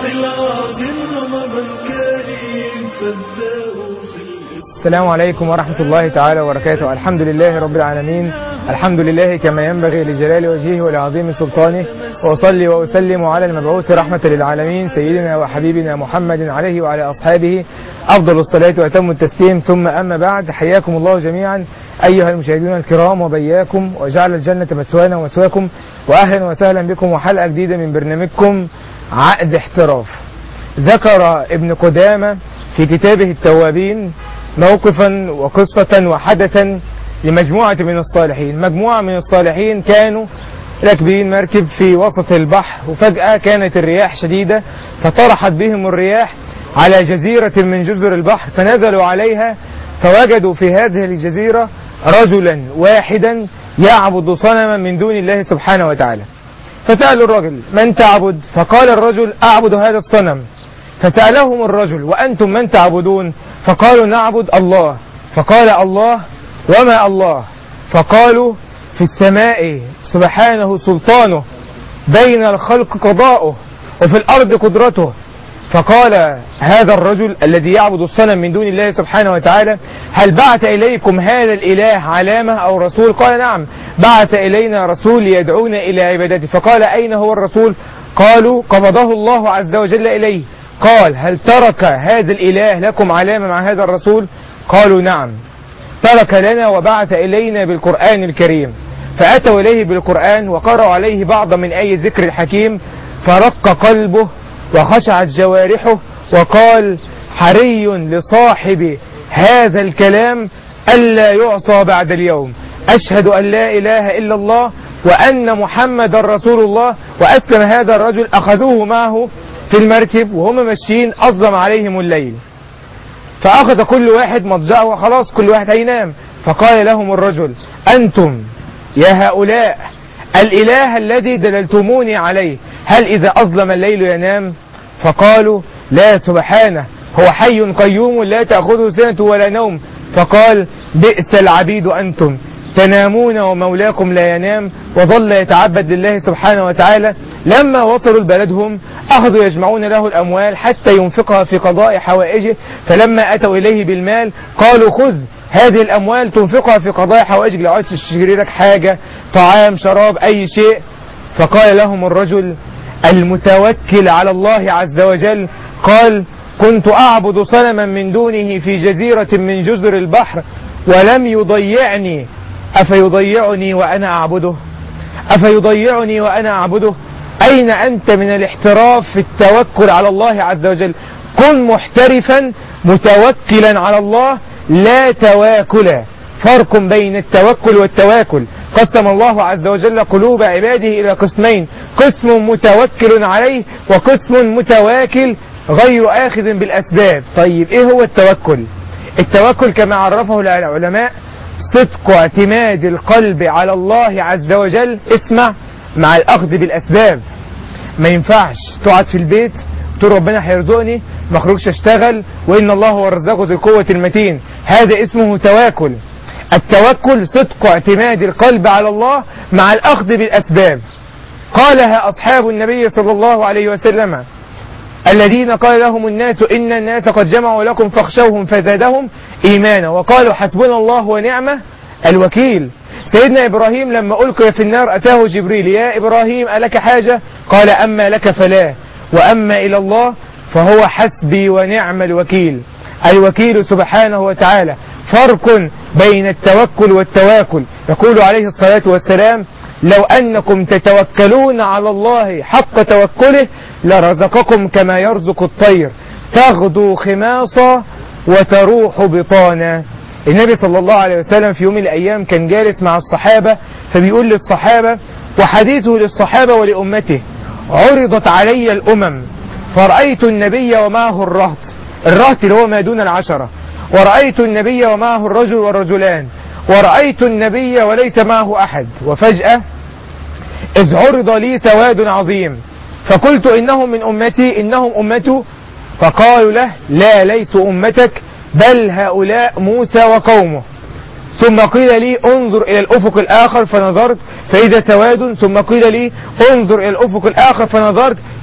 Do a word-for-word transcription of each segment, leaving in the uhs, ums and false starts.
العظيم رمضان كريم فابدأوا في الإسلام. السلام عليكم ورحمة الله تعالى وبركاته. الحمد لله رب العالمين، الحمد لله كما ينبغي لجلال وجهه ولعظيم سلطانه، وأصلي وأسلم على المبعوث رحمة للعالمين سيدنا وحبيبنا محمد عليه وعلى أصحابه أفضل الصلاة وأتم التسليم. ثم أما بعد، حياكم الله جميعا أيها المشاهدون الكرام وبياكم، وجعل الجنة مثوانا ومثواكم، وأهلا وسهلا بكم وحلقة جديدة من برنامجكم عقد احتراف. ذكر ابن قدامة في كتابه التوابين موقفا وقصة وحدثا لمجموعة من الصالحين. مجموعة من الصالحين كانوا راكبين مركب في وسط البحر، وفجأة كانت الرياح شديدة فطرحت بهم الرياح على جزيرة من جزر البحر، فنزلوا عليها فوجدوا في هذه الجزيرة رجلا واحدا يعبد صنما من دون الله سبحانه وتعالى. فسألوا الرجل: من تعبد؟ فقال الرجل: أعبد هذا الصنم. فسألهم الرجل: وأنتم من تعبدون؟ فقالوا: نعبد الله. فقال: الله؟ وما الله؟ فقالوا: في السماء سبحانه سلطانه، بين الخلق قضاؤه، وفي الأرض قدرته. فقال هذا الرجل الذي يعبد الصنم من دون الله سبحانه وتعالى: هل بعث إليكم هذا الإله علامة أو رسول؟ قال: نعم، بعث إلينا رسول يدعونا إلى عبادته. فقال: أين هو الرسول؟ قالوا: قبضه الله عز وجل إليه. قال: هل ترك هذا الإله لكم علامة مع هذا الرسول؟ قالوا: نعم، ترك لنا وبعث إلينا بالقرآن الكريم. فأتوا إليه بالقرآن وقرأوا عليه بعض من آي ذكر الحكيم، فرق قلبه وخشعت جوارحه، وقال: حري لصاحب هذا الكلام ألا يعصى بعد اليوم، أشهد أن لا إله إلا الله وأن محمد رسول الله. وأسلم هذا الرجل. أخذوه معه في المركب وهم ماشيين، أظلم عليهم الليل، فأخذ كل واحد مضجعه وخلاص كل واحد هينام. فقال لهم الرجل: أنتم يا هؤلاء الإله الذي دللتموني عليه، هل إذا أظلم الليل ينام؟ فقالوا: لا، سبحانه، هو حي قيوم لا تأخذه سنة ولا نوم. فقال: بئس العبيد أنتم، تنامون ومولاكم لا ينام. وظل يتعبد لله سبحانه وتعالى. لما وصلوا لبلدهم أخذوا يجمعون له الأموال حتى ينفقها في قضاء حوائجه. فلما أتوا إليه بالمال قالوا: خذ هذه الأموال تنفقها في قضاء حوائجك، لو عايز تشتري لك حاجة، طعام، شراب، أي شيء. فقال لهم الرجل المتوكل على الله عز وجل: قال: كنت أعبد صنما من دونه في جزيرة من جزر البحر ولم يضيعني، أفيضيعني وأنا أعبده؟ أفيضيعني وأنا أعبده؟ أين أنت من الاحتراف في التوكل على الله عز وجل؟ كن محترفا متوكلا على الله لا تواكلا. فرق بين التوكل والتواكل. قسم الله عز وجل قلوب عباده إلى قسمين: قسم متوكل عليه وقسم متواكل غير آخذ بالأسباب. طيب إيه هو التوكل؟ التوكل كما عرفه العلماء: صدق اعتماد القلب على الله عز وجل، اسمع، مع الأخذ بالأسباب. ما ينفعش تقعد في البيت تقول ربنا هيرزقني ما اخرجش اشتغل وإن الله هو الرزاق ذو القوة المتين. هذا اسمه تواكل. التوكل صدق اعتماد القلب على الله مع الأخذ بالأسباب. قالها أصحاب النبي صلى الله عليه وسلم الذين قال لهم الناس إن الناس قد جمعوا لكم فاخشوهم فزادهم إيمانا وقالوا حسبنا الله ونعم الوكيل. سيدنا إبراهيم لما ألقي في النار أتاه جبريل: يا إبراهيم ألك حاجة؟ قال: أما لك فلا، وأما إلى الله فهو حسبي ونعم الوكيل. الوكيل سبحانه وتعالى. فرق بين التوكل والتواكل. يقول عليه الصلاة والسلام: لو أنكم تتوكلون على الله حق توكله لرزقكم كما يرزق الطير تغدو خماصا وتروح بطانا. النبي صلى الله عليه وسلم في يوم من الأيام كان جالس مع الصحابة، فبيقول للصحابة وحديثه للصحابة ولأمته: عرضت علي الأمم فرأيت النبي ومعه الرهط، الرهط اللي هو ما دون العشرة، ورأيت النبي ومعه الرجل والرجلان، ورأيت النبي وليس معه أحد. وفجأة إذ عرض لي سواد عظيم فقلت إنهم من أمتي، إنهم أمته. فقالوا له: لا، ليسوا أمتك، بل هؤلاء موسى وقومه. ثم قيل لي: انظر إلى الأفق الآخر، فنظرت فإذا سواد. ثم قيل لي: انظر إلى الأفق الآخر، فنظرت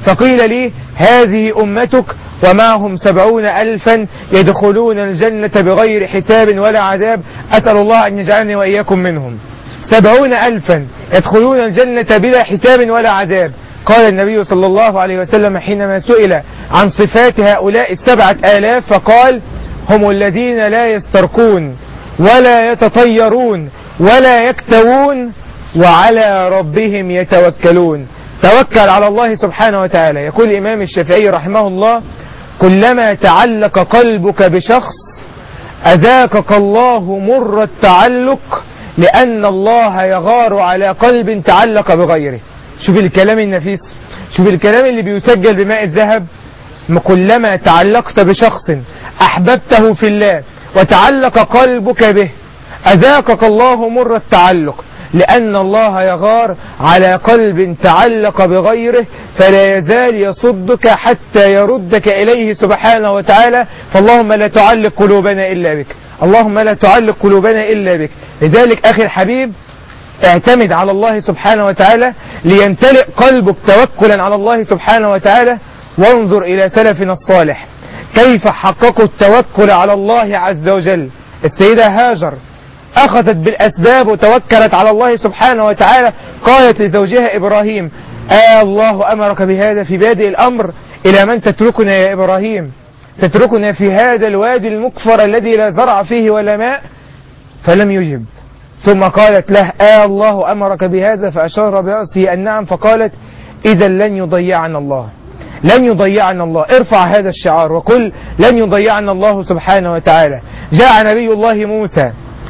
فقيل لي هذه أمتك ومعهم سبعون ألفا يدخلون الجنة بغير حساب ولا عذاب، أسأل الله أن يجعلني وإياكم منهم. سبعون ألفا يدخلون الجنة بلا حساب ولا عذاب. قال النبي صلى الله عليه وسلم حينما سئل عن صفات هؤلاء السبعة آلاف فقال هم الذين لا يسترقون ولا يتطيرون ولا يكتوون وعلى ربهم يتوكلون. توكل على الله سبحانه وتعالى. يقول الإمام الشافعي رحمه الله كلما تعلق قلبك بشخص أذاقك الله مر التعلق لأن الله يغار على قلب تعلق بغيره. شوف الكلام النفيس، شوف الكلام اللي بيسجل بماء الذهب. كلما تعلقت بشخص أحببته في الله وتعلق قلبك به أذاقك الله مر التعلق لأن الله يغار على قلب تعلق بغيره فلا يزال يصدك حتى يردك إليه سبحانه وتعالى. فاللهم لا تعلق قلوبنا إلا بك، اللهم لا تعلق قلوبنا إلا بك. لذلك أخي الحبيب اعتمد على الله سبحانه وتعالى ليمتلئ قلبك توكلا على الله سبحانه وتعالى. وانظر إلى سلفنا الصالح كيف حققوا التوكل على الله عز وجل. السيدة هاجر أخذت بالأسباب وتوكلت على الله سبحانه وتعالى. قالت لزوجها إبراهيم آه الله أمرك بهذا في بادئ الأمر إلى من تتركنا يا إبراهيم؟ تتركنا في هذا الوادي المكفر الذي لا زرع فيه ولا ماء؟ فلم يجب. ثم قالت له آه الله أمرك بهذا؟ فأشار برأسه النعم. فقالت إذا لن يضيعنا الله، لن يضيعنا الله. ارفع هذا الشعار وقل لن يضيعنا الله سبحانه وتعالى. جاء نبي الله موسى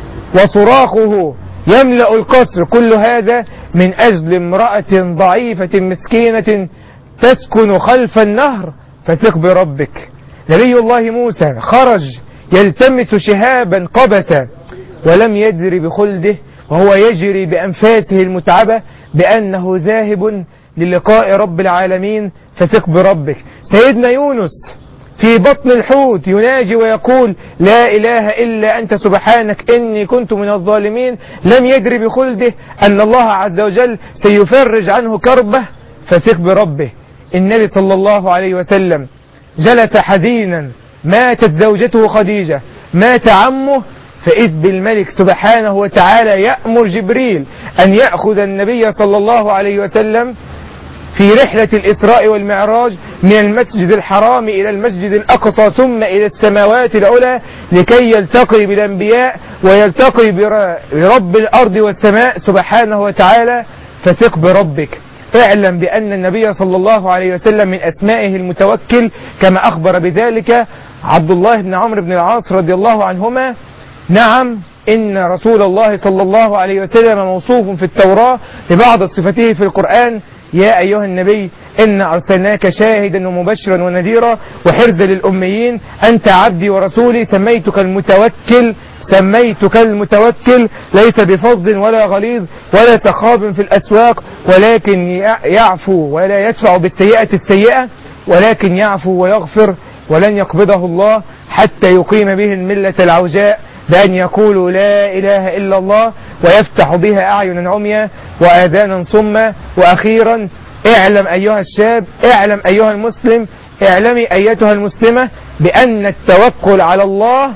وصراخه يملأ القصر، كل هذا من أجل امرأة ضعيفة مسكينة تسكن خلف النهر فثق بربك. نبي الله موسى خرج يلتمس شهابا قبسا ولم يدري بخلده وهو يجري بأنفاسه المتعبة بأنه ذاهب للقاء رب العالمين فثق بربك. سيدنا يونس في بطن الحوت يناجي ويقول لا إله إلا أنت سبحانك إني كنت من الظالمين. لم يدري بخلده أن الله عز وجل سيفرج عنه كربه فثق بربه. النبي صلى الله عليه وسلم جلس حزينا، ماتت زوجته خديجة، مات عمه، فإذ بالملك سبحانه وتعالى يأمر جبريل أن يأخذ النبي صلى الله عليه وسلم في رحلة الإسراء والمعراج من المسجد الحرام إلى المسجد الأقصى ثم إلى السماوات العلى لكي يلتقي بالأنبياء ويلتقي برب الأرض والسماء سبحانه وتعالى. فثق بربك. اعلم بأن النبي صلى الله عليه وسلم من أسمائه المتوكل كما أخبر بذلك عبد الله بن عمرو بن العاص رضي الله عنهما. نعم إن رسول الله صلى الله عليه وسلم موصوف في التوراة ببعض صفته في القرآن يا أيها النبي إن أرسلناك شاهدا ومبشرا ونذيرا وحرزا للأميين أنت عبدي ورسولي سميتك المتوكل سميتك المتوكل ليس بفظ ولا غليظ ولا سخاب في الأسواق ولكن يعفو ولا يدفع بالسيئة السيئة ولكن يعفو ويغفر ولن يقبضه الله حتى يقيم به الملة العوجاء بأن يقولوا لا إله إلا الله ويفتح بها أعينا عميا وآذانا صما. وأخيرا اعلم أيها الشاب، اعلم أيها المسلم، اعلمي أيتها المسلمة بأن التوكل على الله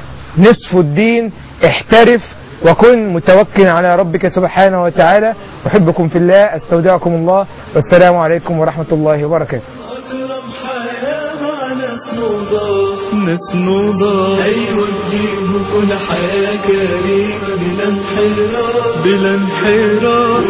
نصف الدين. احترف وكن متوكلا على ربك سبحانه وتعالى. أحبكم في الله، استودعكم الله، والسلام عليكم ورحمة الله وبركاته. أكرم حياة مع ناس نضاف، ناس نضاف هيوديهم كل حياة كريمة بلا انحراف، بلا انحراف.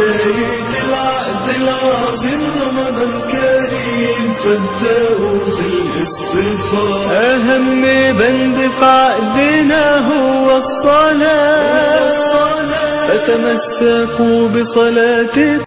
بداية العقد العظيم رمضان كريم فابدأوا في الاستغفار. أهم بند في عقدنا هو الصلاة، فتمسكوا بصلاة